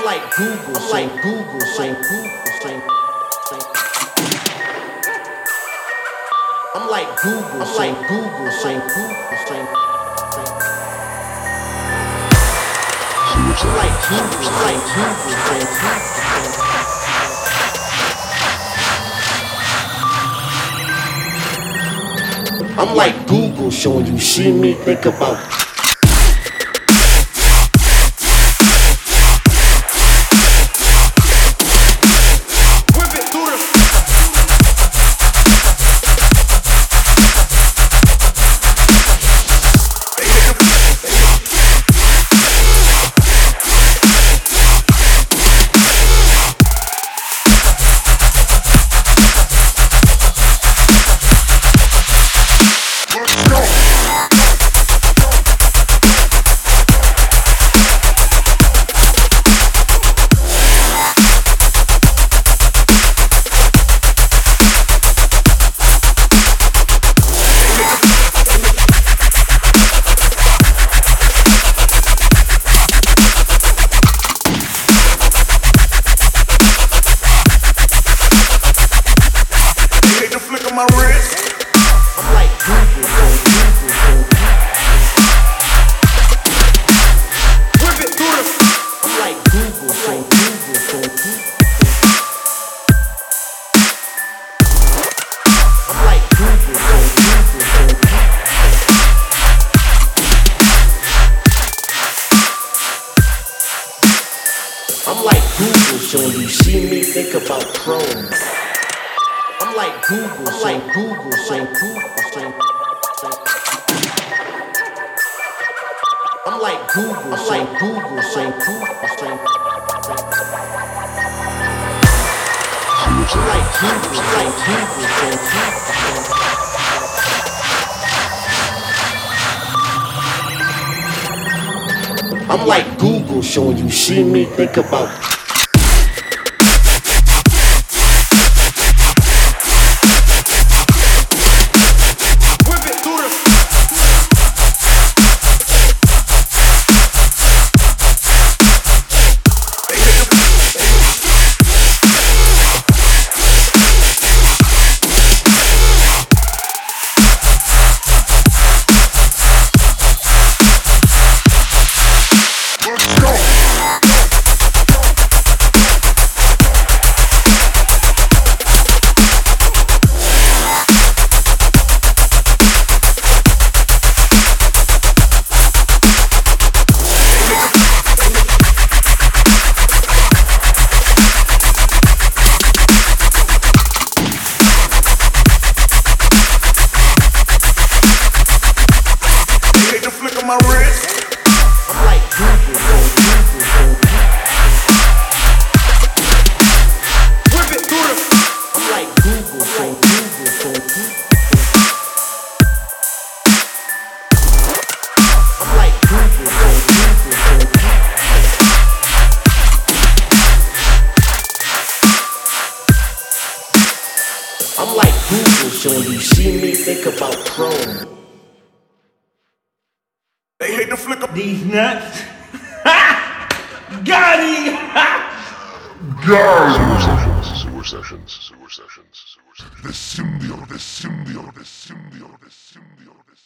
I'm like Google, I'm like Google, saying Google, saying. I'm like Google, I'm like Google, saying Google, saying. I'm like Google, like Google, saying Google, saying. I'm like Google, showing you see me, think about. My wrist. I'm like Google, Whip it through the. I'm like Google, saying Google, saying Google. I'm like Google, saying Google, saying Google. I'm like Google, showing you see me, think about Chrome. I'm like Google, I'm like Google, saying Google, saying. I'm like Google, I'm like Google, saying Google, saying. I'm like Google, saying Google, saying Google. I'm like Google, showing you see me, think about. My wrist. I'm like Google, Whip it through the. I'm like Google, saying Google, saying Google. I'm like Google, saying Google, saying Google. I'm like Google, showing you see me, think about Chrome. They hate to flick up These nuts. Got him! Sewer sessions. The symbiote.